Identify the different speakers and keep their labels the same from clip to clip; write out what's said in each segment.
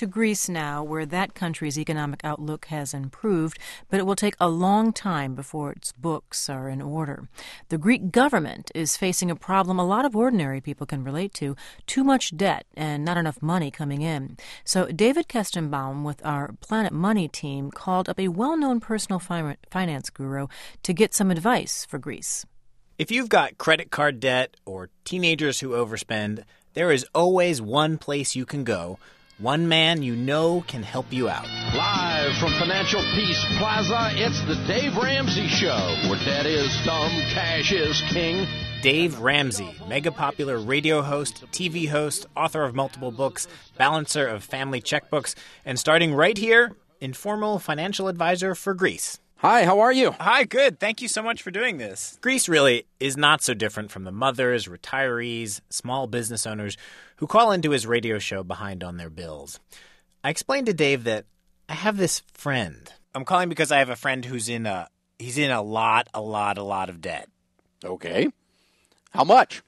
Speaker 1: to Greece now, where that country's economic outlook has improved, but it will take a long time before its books are in order. The Greek government is facing a problem a lot of ordinary people can relate to: too much debt and not enough money coming in. So David Kestenbaum with our Planet Money team called up a well-known personal finance guru to get some advice for Greece.
Speaker 2: If you've got credit card debt or teenagers who overspend, there is always one place you can go, one man you know can help you out.
Speaker 3: Live from Financial Peace Plaza, it's the Dave Ramsey Show, where debt is dumb, cash is king.
Speaker 2: Dave Ramsey, mega popular radio host, TV host, author of multiple books, balancer of family checkbooks, and starting right here, informal financial advisor for Greece.
Speaker 4: Hi, how are you?
Speaker 2: Hi, good. Thank you so much for doing this. Greece really is not so different from the mothers, retirees, small business owners who call into his radio show behind on their bills. I explained to Dave that I have this friend. I'm calling because I have a friend who's in a lot of debt.
Speaker 4: Okay. How much?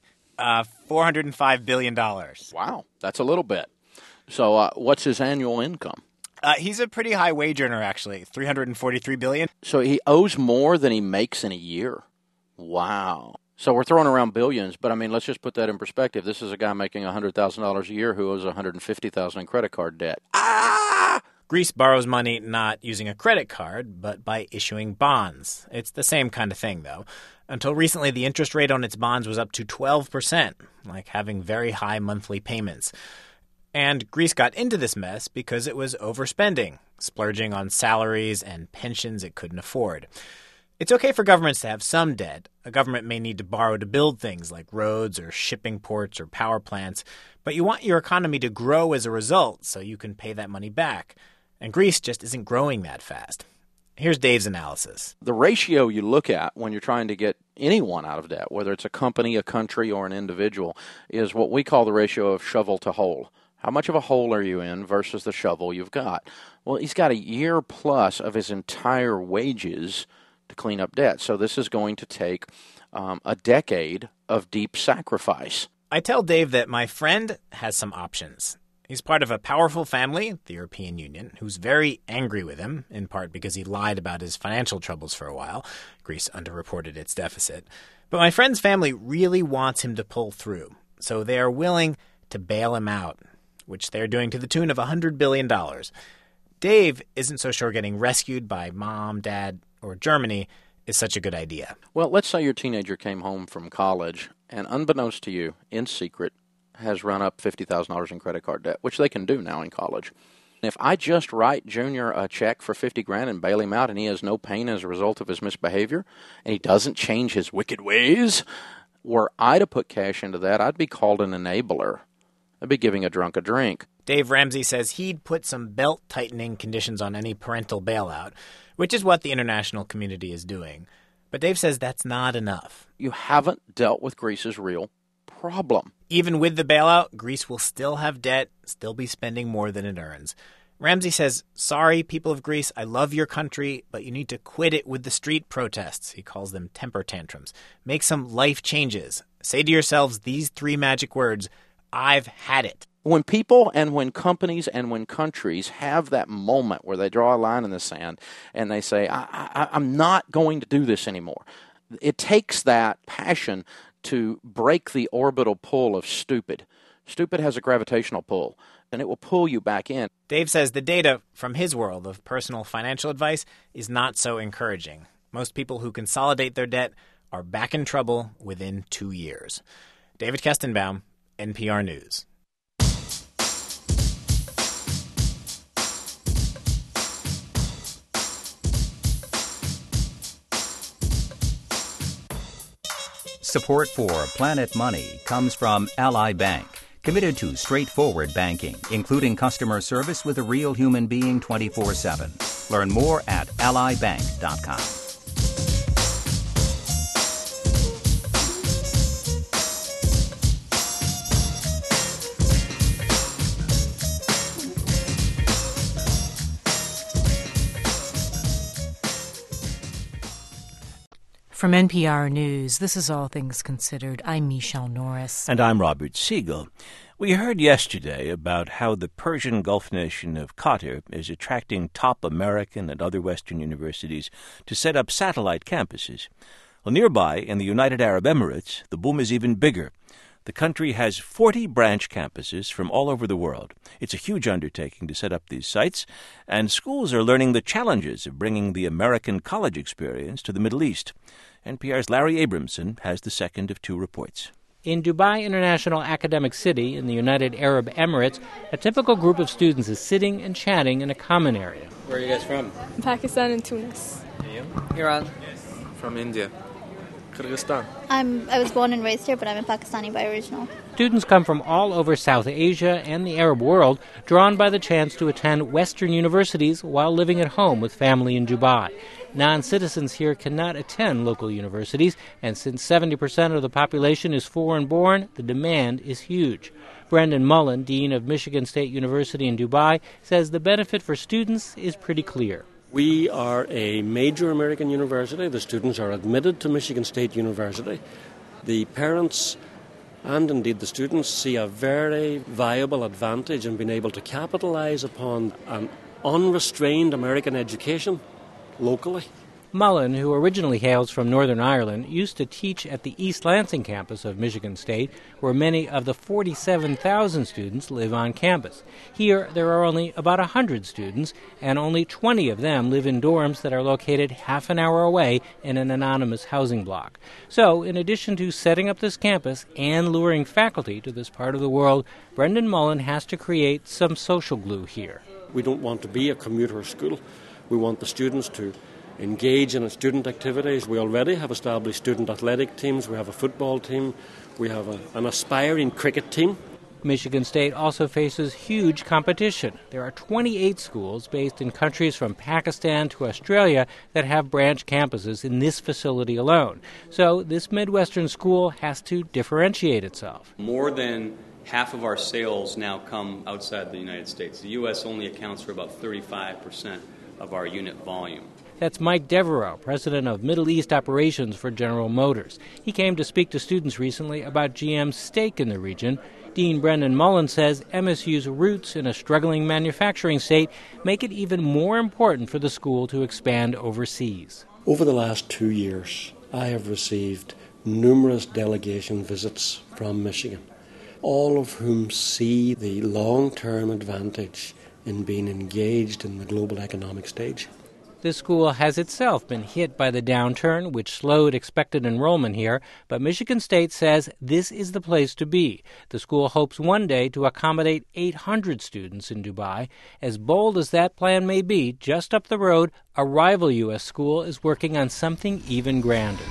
Speaker 2: $405 billion.
Speaker 4: Wow, that's a little bit. So what's his annual income?
Speaker 2: He's a pretty high wage earner, actually, $343 billion.
Speaker 4: So he owes more than he makes in a year. Wow. So we're throwing around billions, but I mean, let's just put that in perspective. This is a guy making $100,000 a year who owes $150,000 in credit card debt.
Speaker 2: Greece borrows money not using a credit card, but by issuing bonds. It's the same kind of thing, though. Until recently, the interest rate on its bonds was up to 12%, like having very high monthly payments. And Greece got into this mess because it was overspending, splurging on salaries and pensions it couldn't afford. It's okay for governments to have some debt. A government may need to borrow to build things like roads or shipping ports or power plants, but you want your economy to grow as a result so you can pay that money back. And Greece just isn't growing that fast. Here's Dave's analysis.
Speaker 4: The ratio you look at when you're trying to get anyone out of debt, whether it's a company, a country, or an individual, is what we call the ratio of shovel to hole. How much of a hole are you in versus the shovel you've got? Well, he's got a year plus of his entire wages to clean up debt. So this is going to take a decade of deep sacrifice.
Speaker 2: I tell Dave that my friend has some options. He's part of a powerful family, the European Union, who's very angry with him, in part because he lied about his financial troubles for a while. Greece underreported its deficit. But my friend's family really wants him to pull through, so they are willing to bail him out, which they're doing to the tune of $100 billion. Dave isn't so sure getting rescued by mom, dad, or Germany is such a good idea.
Speaker 4: Well, let's say your teenager came home from college and, unbeknownst to you, in secret, has run up $50,000 in credit card debt, which they can do now in college. If I just write Junior a check for $50,000 and bail him out and he has no pain as a result of his misbehavior and he doesn't change his wicked ways, were I to put cash into that, I'd be called an enabler. I'd be giving a drunk a drink.
Speaker 2: Dave Ramsey says he'd put some belt-tightening conditions on any parental bailout, which is what the international community is doing. But Dave says that's not enough.
Speaker 4: You haven't dealt with Greece's real problem.
Speaker 2: Even with the bailout, Greece will still have debt, still be spending more than it earns. Ramsey says, sorry, people of Greece, I love your country, but you need to quit it with the street protests. He calls them temper tantrums. Make some life changes. Say to yourselves these 3 magic words: I've had it.
Speaker 4: When people and when companies and when countries have that moment where they draw a line in the sand and they say, I'm not going to do this anymore, it takes that passion to break the orbital pull of stupid. Stupid has a gravitational pull, and it will pull you back in.
Speaker 2: Dave says the data from his world of personal financial advice is not so encouraging. Most people who consolidate their debt are back in trouble within 2 years. David Kestenbaum, NPR News.
Speaker 5: Support for Planet Money comes from Ally Bank, committed to straightforward banking, including customer service with a real human being 24/7. Learn more at allybank.com.
Speaker 1: From NPR News, this is All Things Considered. I'm Michelle Norris.
Speaker 6: And I'm Robert Siegel. We heard yesterday about how the Persian Gulf nation of Qatar is attracting top American and other Western universities to set up satellite campuses. Well, nearby, in the United Arab Emirates, the boom is even bigger. The country has 40 branch campuses from all over the world. It's a huge undertaking to set up these sites, and schools are learning the challenges of bringing the American college experience to the Middle East. NPR's Larry Abramson has the second of two reports.
Speaker 7: In Dubai International Academic City in the United Arab Emirates, a typical group of students is sitting and chatting in a common area.
Speaker 8: Where are you guys from?
Speaker 9: Pakistan and Tunis.
Speaker 8: And you?
Speaker 10: Iran.
Speaker 11: From India. Kyrgyzstan.
Speaker 12: I was born and raised here, but I'm a Pakistani by original.
Speaker 7: Students come from all over South Asia and the Arab world, drawn by the chance to attend Western universities while living at home with family in Dubai. Non-citizens here cannot attend local universities, and since 70% of the population is foreign-born, the demand is huge. Brendan Mullen, Dean of Michigan State University in Dubai, says the benefit for students is pretty clear.
Speaker 13: We are a major American university. The students are admitted to Michigan State University. The parents and indeed the students see a very viable advantage in being able to capitalize upon an unrestrained American education locally.
Speaker 7: Mullen, who originally hails from Northern Ireland, used to teach at the East Lansing campus of Michigan State, where many of the 47,000 students live on campus. Here, there are only about 100 students, and only 20 of them live in dorms that are located half an hour away in an anonymous housing block. So, in addition to setting up this campus and luring faculty to this part of the world, Brendan Mullen has to create some social glue here.
Speaker 13: We don't want to be a commuter school. We want the students to engage in student activities. We already have established student athletic teams. We have a football team. We have an aspiring cricket team.
Speaker 7: Michigan State also faces huge competition. There are 28 schools based in countries from Pakistan to Australia that have branch campuses in this facility alone. So this Midwestern school has to differentiate itself.
Speaker 14: More than half of our sales now come outside the United States. The U.S. only accounts for about 35% of our unit volume.
Speaker 7: That's Mike Devereaux, president of Middle East operations for General Motors. He came to speak to students recently about GM's stake in the region. Dean Brendan Mullen says MSU's roots in a struggling manufacturing state make it even more important for the school to expand overseas.
Speaker 13: Over the last 2 years, I have received numerous delegation visits from Michigan, all of whom see the long-term advantage in being engaged in the global economic stage.
Speaker 7: This school has itself been hit by the downturn, which slowed expected enrollment here, but Michigan State says this is the place to be. The school hopes one day to accommodate 800 students in Dubai. As bold as that plan may be, just up the road, a rival U.S. school is working on something even grander.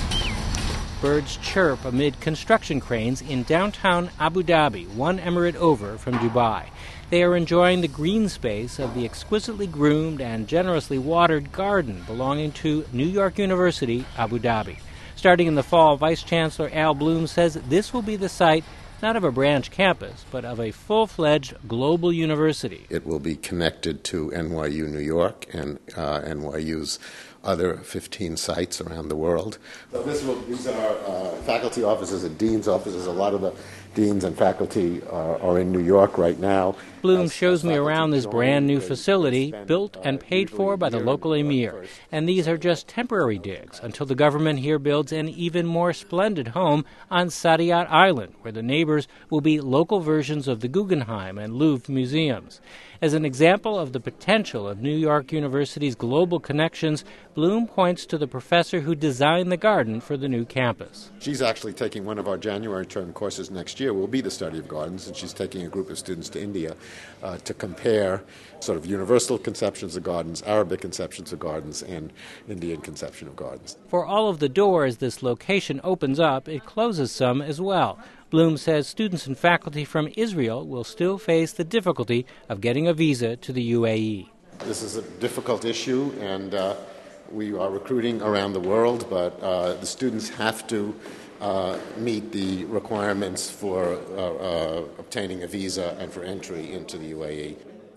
Speaker 7: Birds chirp amid construction cranes in downtown Abu Dhabi, one emirate over from Dubai. They are enjoying the green space of the exquisitely groomed and generously watered garden belonging to New York University, Abu Dhabi. Starting in the fall, Vice Chancellor Al Bloom says this will be the site not of a branch campus, but of a full-fledged global university.
Speaker 15: It will be connected to NYU New York and NYU's other 15 sites around the world. So these are faculty offices and dean's offices. A lot of the deans and faculty are in New York right now.
Speaker 7: Bloom shows me around this brand new facility, built and paid for by the local emir. And these are just temporary digs until the government here builds an even more splendid home on Saadiyat Island, where the neighbors will be local versions of the Guggenheim and Louvre museums. As an example of the potential of New York University's global connections, Bloom points to the professor who designed the garden for the new campus.
Speaker 15: She's actually taking one of our January term courses next year, will be the study of gardens, and she's taking a group of students to India to compare sort of universal conceptions of gardens, Arabic conceptions of gardens, and Indian conception of gardens.
Speaker 7: For all of the doors this location opens up, it closes some as well. Bloom says students and faculty from Israel will still face the difficulty of getting a visa to the UAE.
Speaker 15: This is a difficult issue, and we are recruiting around the world, but the students have to meet the requirements for obtaining a visa and for entry into the UAE.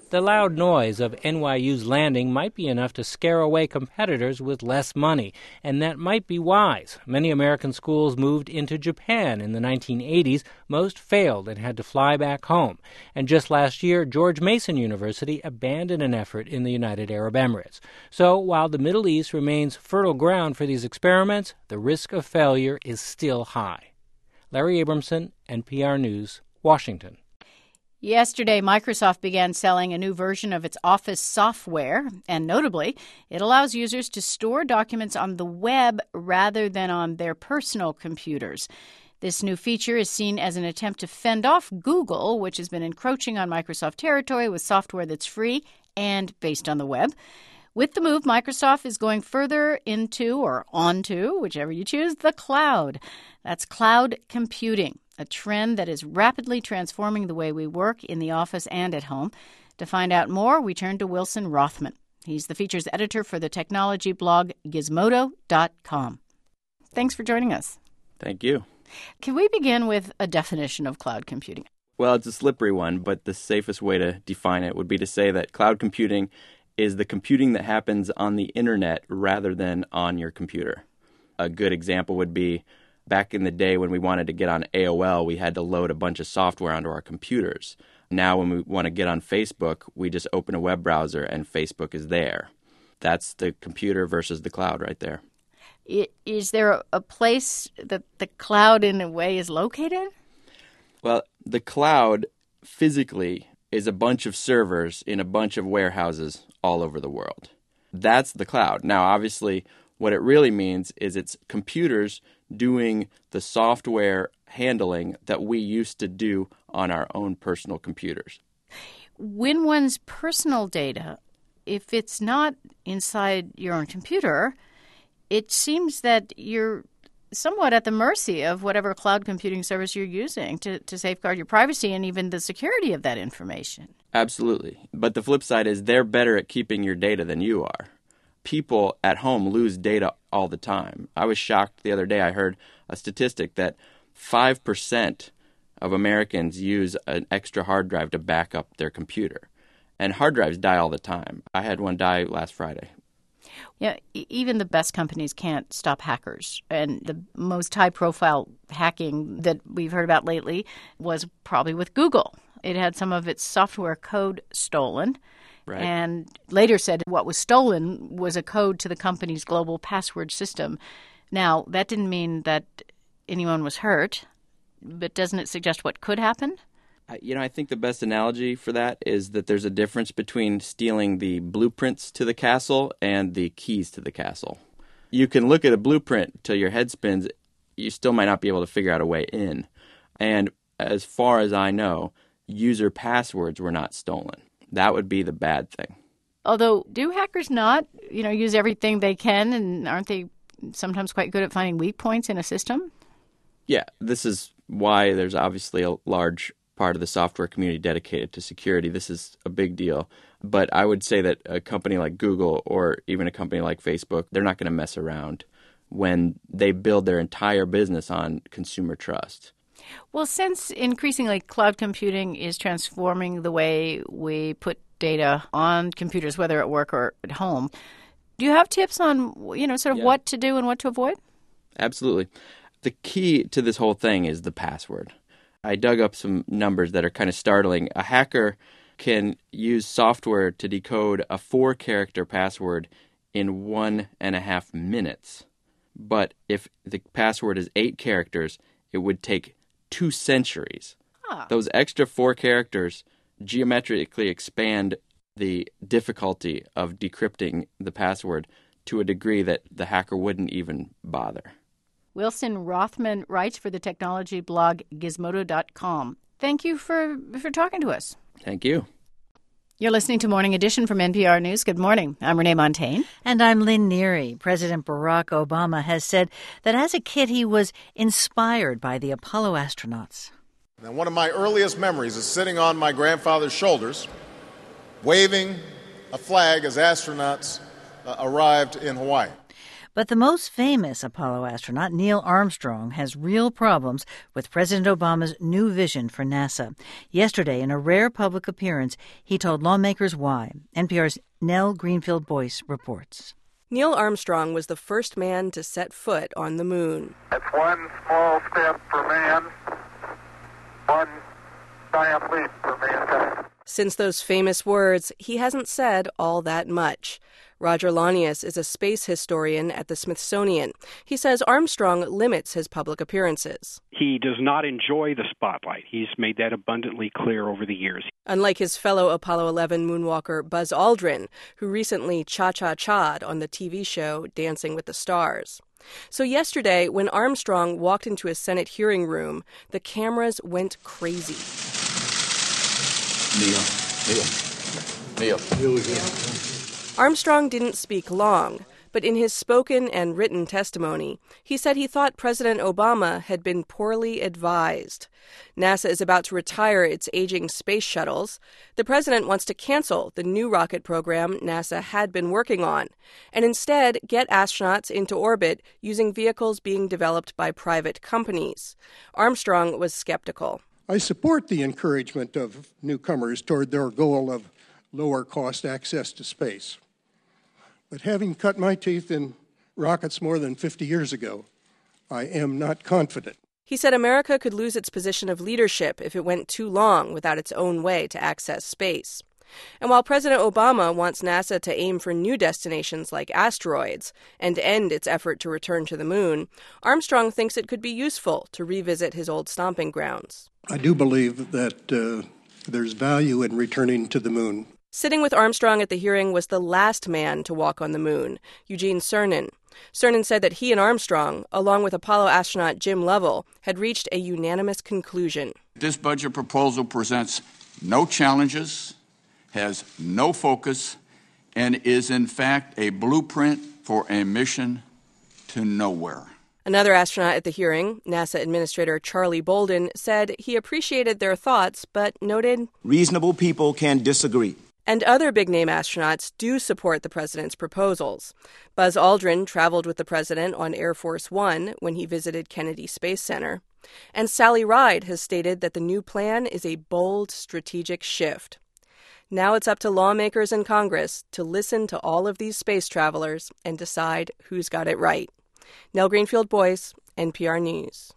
Speaker 7: The loud noise of NYU's landing might be enough to scare away competitors with less money, and that might be wise. Many American schools moved into Japan in the 1980s. Most failed and had to fly back home. And just last year, George Mason University abandoned an effort in the United Arab Emirates. So while the Middle East remains fertile ground for these experiments, the risk of failure is still high. Larry Abramson, NPR News, Washington.
Speaker 8: Yesterday, Microsoft began selling a new version of its Office software, and notably, it allows users to store documents on the web rather than on their personal computers. This new feature is seen as an attempt to fend off Google, which has been encroaching on Microsoft territory with software that's free and based on the web. With the move, Microsoft is going further into or onto, whichever you choose, the cloud. That's cloud computing, a trend that is rapidly transforming the way we work in the office and at home. To find out more, we turn to Wilson Rothman. He's the features editor for the technology blog Gizmodo.com. Thanks for joining us.
Speaker 9: Thank you.
Speaker 8: Can we begin with a definition of cloud computing?
Speaker 9: Well, it's a slippery one, but the safest way to define it would be to say that cloud computing is the computing that happens on the internet rather than on your computer. A good example would be back in the day when we wanted to get on AOL, we had to load a bunch of software onto our computers. Now when we want to get on Facebook, we just open a web browser and Facebook is there. That's the computer versus the cloud right there.
Speaker 8: Is there a place that the cloud in a way is located?
Speaker 9: Well, the cloud physically is a bunch of servers in a bunch of warehouses all over the world. That's the cloud. Now, obviously, what it really means is it's computers doing the software handling that we used to do on our own personal computers.
Speaker 8: When one's personal data, if it's not inside your own computer, it seems that you're somewhat at the mercy of whatever cloud computing service you're using to safeguard your privacy and even the security of that information.
Speaker 9: Absolutely. But the flip side is they're better at keeping your data than you are. People at home lose data all the time. I was shocked the other day. I heard a statistic that 5% of Americans use an extra hard drive to back up their computer. And hard drives die all the time. I had one die last Friday.
Speaker 8: Yeah, even the best companies can't stop hackers. And the most high-profile hacking that we've heard about lately was probably with Google. It had some of its software code stolen. Right. And later said what was stolen was a code to the company's global password system. Now, that didn't mean that anyone was hurt, but doesn't it suggest what could happen?
Speaker 9: I think the best analogy for that is that there's a difference between stealing the blueprints to the castle and the keys to the castle. You can look at a blueprint till your head spins. You still might not be able to figure out a way in. And as far as I know, user passwords were not stolen. That would be the bad thing.
Speaker 8: Although, do hackers not, use everything they can, and aren't they sometimes quite good at finding weak points in a system?
Speaker 9: Yeah, this is why there's obviously a large part of the software community dedicated to security. This is a big deal. But I would say that a company like Google or even a company like Facebook, they're not going to mess around when they build their entire business on consumer trust.
Speaker 8: Well, since increasingly cloud computing is transforming the way we put data on computers, whether at work or at home, do you have tips on, what to do and what to avoid?
Speaker 9: Absolutely. The key to this whole thing is the password. I dug up some numbers that are kind of startling. A hacker can use software to decode a 4-character password in 1.5 minutes. But if the password is 8 characters, it would take 2 centuries. Those extra 4 characters geometrically expand the difficulty of decrypting the password to a degree that the hacker wouldn't even bother.
Speaker 8: Wilson Rothman writes for the technology blog Gizmodo.com. Thank you for talking to us.
Speaker 9: Thank you.
Speaker 8: You're listening to Morning Edition from NPR News. Good morning. I'm Renee Montagne.
Speaker 10: And I'm Lynn Neary. President Barack Obama has said that as a kid he was inspired by the Apollo astronauts.
Speaker 16: And one of my earliest memories is sitting on my grandfather's shoulders, waving a flag as astronauts arrived in Hawaii.
Speaker 10: But the most famous Apollo astronaut, Neil Armstrong, has real problems with President Obama's new vision for NASA. Yesterday, in a rare public appearance, he told lawmakers why. NPR's Nell Greenfield-Boyce reports.
Speaker 17: Neil Armstrong was the first man to set foot on the moon.
Speaker 18: It's one small step for man, one giant leap for mankind.
Speaker 17: Since those famous words, he hasn't said all that much. Roger Launius is a space historian at the Smithsonian. He says Armstrong limits his public appearances.
Speaker 19: He does not enjoy the spotlight. He's made that abundantly clear over the years.
Speaker 17: Unlike his fellow Apollo 11 moonwalker Buzz Aldrin, who recently cha-cha-cha'd on the TV show Dancing with the Stars. So yesterday, when Armstrong walked into a Senate hearing room, the cameras went crazy.
Speaker 20: Neil.
Speaker 17: Armstrong didn't speak long, but in his spoken and written testimony, he said he thought President Obama had been poorly advised. NASA is about to retire its aging space shuttles. The president wants to cancel the new rocket program NASA had been working on, and instead get astronauts into orbit using vehicles being developed by private companies. Armstrong was skeptical.
Speaker 21: I support the encouragement of newcomers toward their goal of lower cost access to space. But having cut my teeth in rockets more than 50 years ago, I am not confident.
Speaker 17: He said America could lose its position of leadership if it went too long without its own way to access space. And while President Obama wants NASA to aim for new destinations like asteroids and end its effort to return to the moon, Armstrong thinks it could be useful to revisit his old stomping grounds.
Speaker 21: I do believe that there's value in returning to the moon.
Speaker 17: Sitting with Armstrong at the hearing was the last man to walk on the moon, Eugene Cernan. Cernan said that he and Armstrong, along with Apollo astronaut Jim Lovell, had reached a unanimous conclusion.
Speaker 20: This budget proposal presents no challenges, has no focus, and is in fact a blueprint for a mission to nowhere.
Speaker 17: Another astronaut at the hearing, NASA Administrator Charlie Bolden, said he appreciated their thoughts, but noted
Speaker 22: reasonable people can disagree.
Speaker 17: And other big-name astronauts do support the president's proposals. Buzz Aldrin traveled with the president on Air Force One when he visited Kennedy Space Center. And Sally Ride has stated that the new plan is a bold strategic shift. Now it's up to lawmakers and Congress to listen to all of these space travelers and decide who's got it right. Nell Greenfield-Boyce, NPR News.